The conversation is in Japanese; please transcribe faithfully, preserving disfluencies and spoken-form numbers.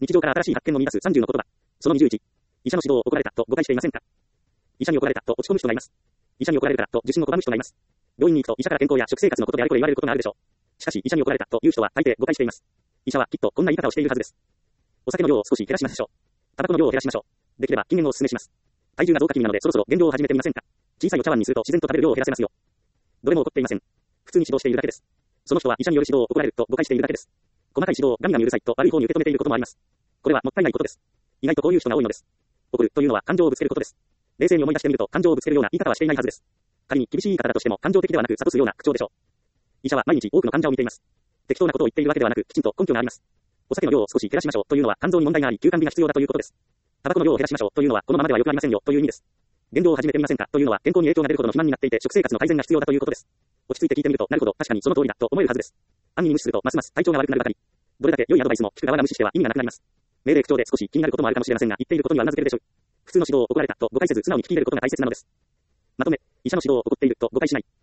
日常から新しい発見を見出すさんじゅうの言葉。そのにじゅういち。医者の指導を怒られたと誤解していませんか？医者に怒られたと落ち込む人がいます。医者に怒られるからと受診を拒む人がいます。病院に行くと医者から健康や食生活のことであれこれ言われることがあるでしょう。しかし医者に怒られたという人は大抵誤解しています。医者はきっとこんな言い方をしているはずです。お酒の量を少し減らしましょう。タバコの量を減らしましょう。できれば禁煙をお勧めします。体重が増加気味なのでそろそろ減量を始めてみませんか？小さいお茶碗にすると自然と食べる量を減らせますよ。どれも怒っていません。普通に指導しているだけです。その人は医者による指導を怒られると誤解しているだけです。細かい指導をガミガミうるさいと悪い方に受け止めていることもあります。これはもったいないことです。意外とこういう人が多いのです。怒るというのは感情をぶつけることです。冷静に思い出してみると感情をぶつけるような言い方はしていないはずです。仮に厳しい言い方だとしても感情的ではなく諭すような口調でしょう。医者は毎日多くの患者を見ています。適当なことを言っているわけではなくきちんと根拠があります。お酒の量を少し減らしましょうというのは肝臓に問題があり休肝日が必要だということです。タバコの量を減らしましょうというのはこのままでは良くありませんよという意味です。減量を始めてみませんかというのは健康に影響が出るほどの肥満になっていて食生活の改善が必要だということです。落ち着いて聞いてみるとなるほど確かにその通りだと思えるはずです。暗に無視するとますます体調が悪くなるばかり。どれだけ良いアドバイスも聞く側が無視しては意味がなくなります。命令口調で少し気になることもあるかもしれませんが言っていることには頷けるでしょう。普通の指導を怒られたと誤解せず素直に聞き入れることが大切なのです。まとめ、医者の指導を怒っていると誤解しない。